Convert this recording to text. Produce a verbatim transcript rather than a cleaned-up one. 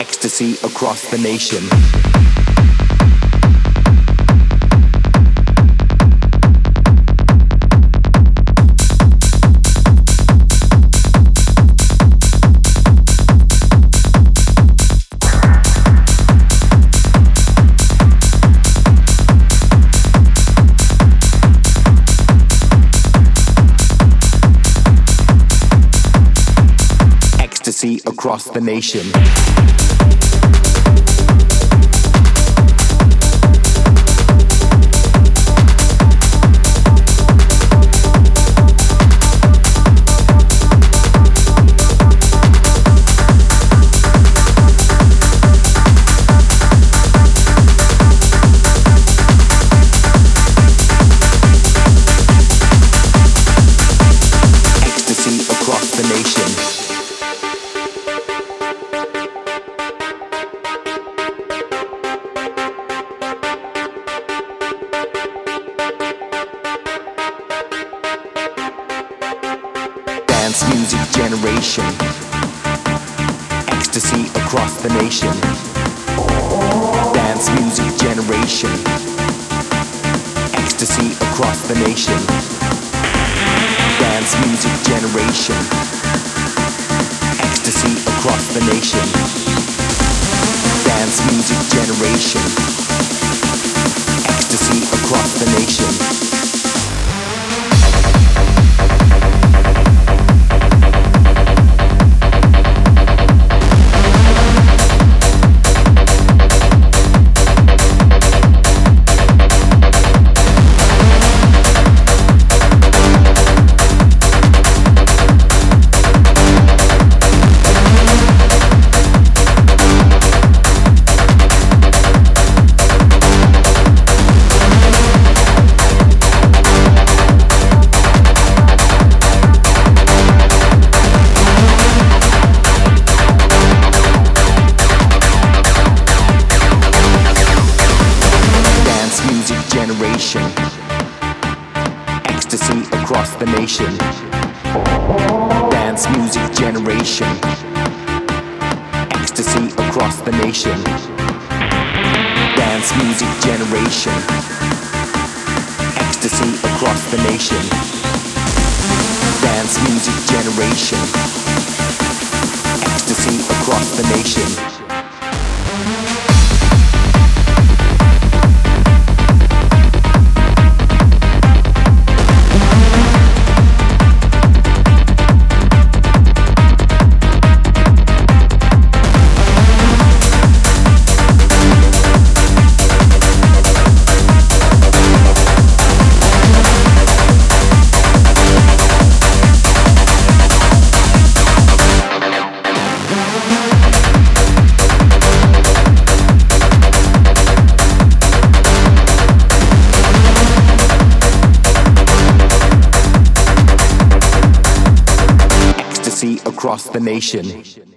Ecstasy across the nation. Ecstasy across the nation. Ecstasy across the nation. Dance music generation. Ecstasy across the nation. Dance music generation. Ecstasy across the nation. Dance music generation. Ecstasy across the nation. Dance music generation. Ecstasy across the nation. Generation. Ecstasy across the nation. Dance music generation. Ecstasy across the nation. Dance music generation. Ecstasy across the nation. Dance music generation. Ecstasy across the nation. Across the nation.